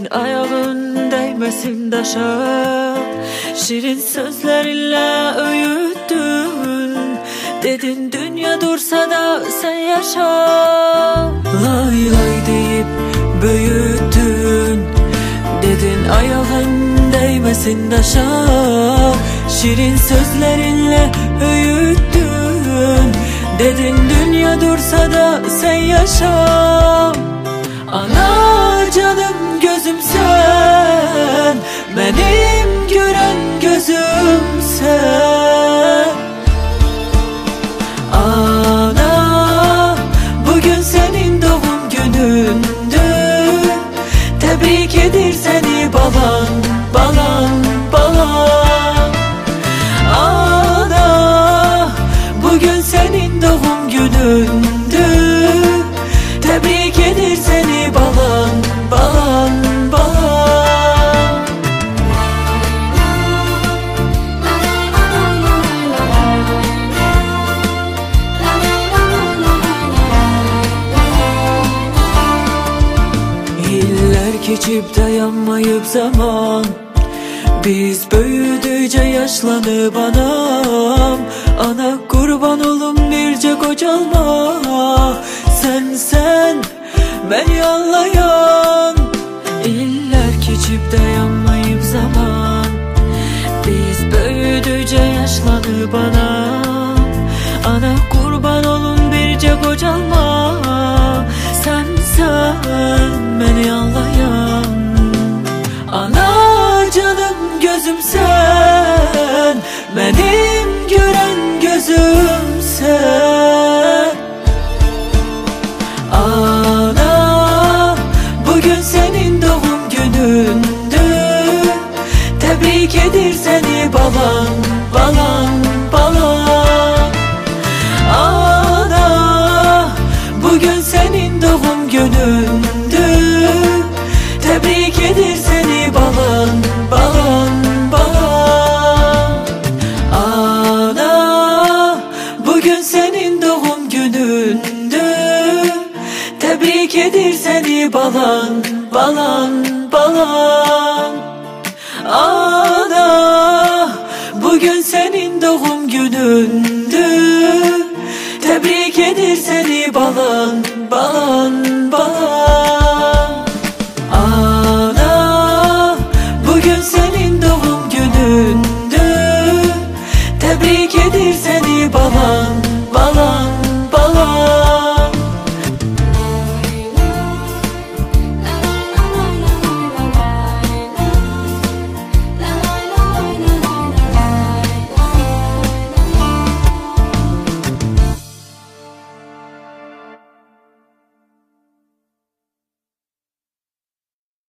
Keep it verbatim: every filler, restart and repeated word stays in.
Dedin ayağın değmesin taşa, şirin sözlerinle öğüttün. Dedin dünya dursa da sen yaşa, lay lay deyip büyüttün. Dedin ayağın değmesin taşa, şirin sözlerinle öğüttün. Dedin dünya dursa da sen yaşa. Ana canım gözüm sen, benim gören gözüm sen. Ana bugün senin doğum günündü, tebrik edir seni balan, balan, balan. Ana bugün senin doğum günündü, tebrik edir seni balan, balan, balan. Yıllar geçip dayanmayıp zaman, biz büyüdükçe yaşlanıp anam. Ana kurban olum birce kocalma, sen sen beni anlayan. İller geçip dayanmayıp zaman, biz büyüdükçe yaşlanıp anam. Ana kurban olun birce kocalma, sen sen beni anlayan. Ana canım gözüm sen, benim gören gözüm sen. Ana bugün senin doğum günündü, tebrik edir seni balan, balan, balan. Ana bugün senin doğum günündü, tebrik edir seni balan, balan, balan. Ana bugün senin doğum günündü, tebrik edir seni balan, balan, balan. Ana bugün senin doğum günündü, tebrik edir seni balan, balan, balan. Ana bugün senin doğum günündü, tebrik edir seni balan, balan.